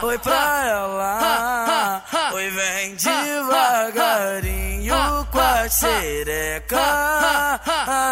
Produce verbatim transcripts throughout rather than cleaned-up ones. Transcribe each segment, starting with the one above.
oi pra ela. Oi, vem devagarinho com a xereca.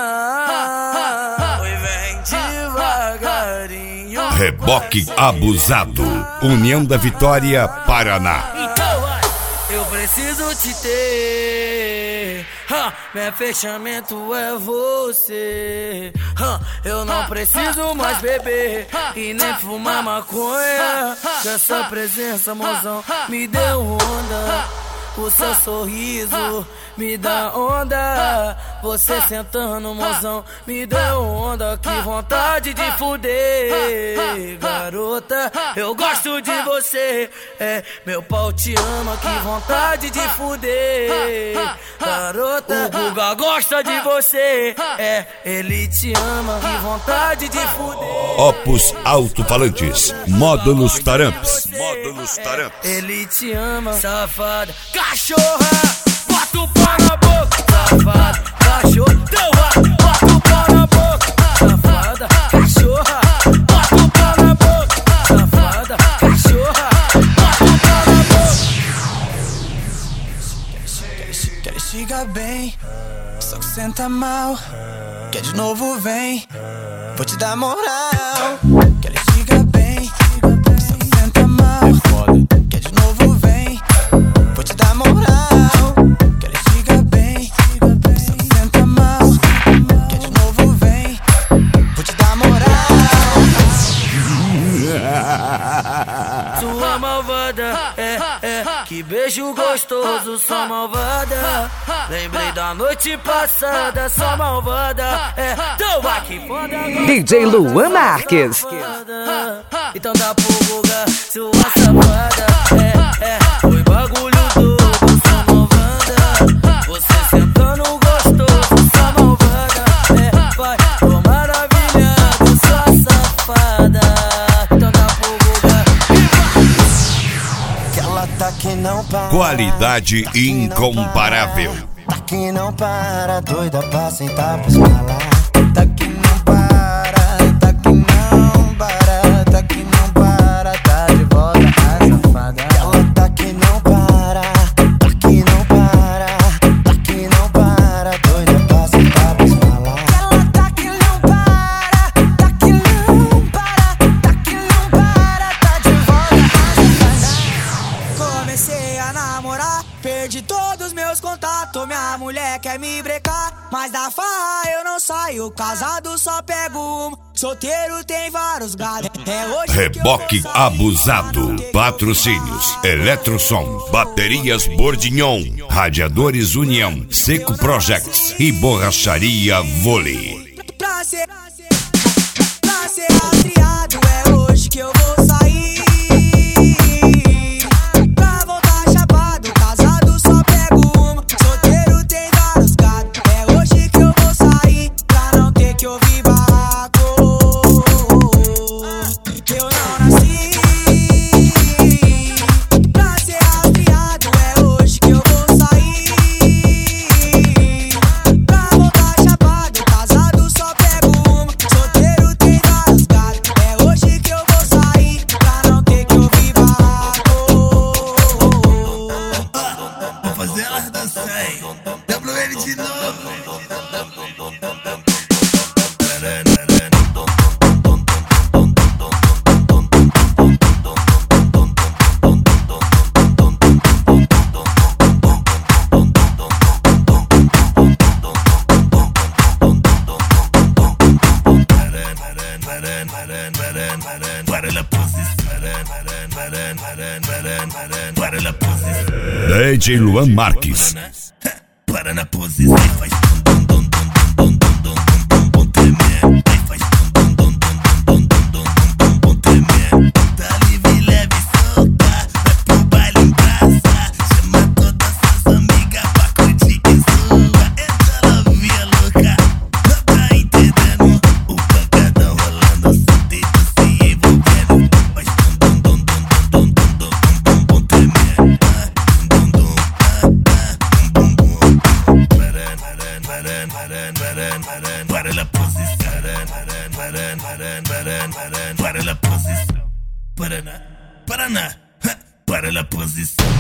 Oi, vem devagarinho. Reboque abusado. União da Vitória, Paraná. Eu preciso te ter, huh, meu fechamento é você, huh, eu não preciso mais beber e nem fumar maconha, que essa presença, mozão, me deu onda. O seu sorriso me dá onda. Você sentando, mozão, me deu onda. Que vontade de fuder, garota. Eu gosto de você, é, meu pau te ama. Que vontade de fuder, garota. O Guga gosta de você, é, ele te ama. Que vontade de fuder. Opus Alto-Falantes, Módulos Taramps. Módulos Taramps. Ele te ama, safada. Cachorra, bota o pau na boca, safada. Cachorra, bota o pau na boca, safada. Cachorra, bota o pau na boca, safada. Cachorra, bota o pau na boca. Quer chegar bem, só que senta mal. Quer de novo, vem, vou te dar moral. Quer chegar bem, só que senta mal. Quer de novo, vem, vou te dar moral. Quer chegar bem, só que senta mal. Quer de novo, vem, vou te dar moral. Sua malvada, é, é, que beijo gostoso, sua malvada. Lembrei da noite passada, sua malvada, é, tô aqui foda. D J Luan Marques. Então dá pro Guga, sua safada, é, é, foi bagulho doido, sua malvada. Você sentando gostoso, sua malvada, é, vai, tô maravilhado, sua safada. Então dá pro Guga que ela tá que não para. Qualidade incomparável. Tá que não para, doida pra sentar pra escalar. Tá que não para, tá que não para, tá que não para, tá de volta a safada. Ela tá que não para, tá que não para, tá que não para, doida pra sentar pra escalar. Ela tá que não para, tá que não para, tá que não para, tá de volta a safada. Comecei a namorar, perdi todos meus contatos, minha mulher quer me brecar, mas da farra eu não saio, casado só pego uma, solteiro tem vários gatos. É hoje Reboque abusado. Patrocínios: Eletrosom, Baterias Bordignon, Radiadores União, Seco Projects e Borracharia Vôlei. Pra ser, pra ser rastreado, é hoje que eu vou sair. Pra voltar chapado, casado só pego uma, solteiro tem vários gatos. É hoje que eu vou sair, pra não ter que ouvir barraco. Eu não nasci pra ser rastreado, é hoje que eu vou sair. Pra voltar chapado, casado só pego uma, solteiro tem vários gatos. É hoje que eu vou sair, pra não ter que ouvir barraco. Vou fazer elas dançarem. Dá pra ele de novo. Para la posição, para la posição. D J Luan Marques. Para na posição e faz dum dum dum dum dum dum dum dum tremer. E faz dum dum dum dum dum dum dum dum tremer. Tá livre, leve e solta, vai pro baile em praça. Chama todas suas amigas pra curtir e zoa. Essa novinha louca, não tá entendendo. O pancadão rolando, solto e se envolvendo. Faz dum dum dum dum dum dum dum dum dum tremer. Dum dum dum dum dum. Para la posição, para la posição, Paraná, Paraná. para na posição.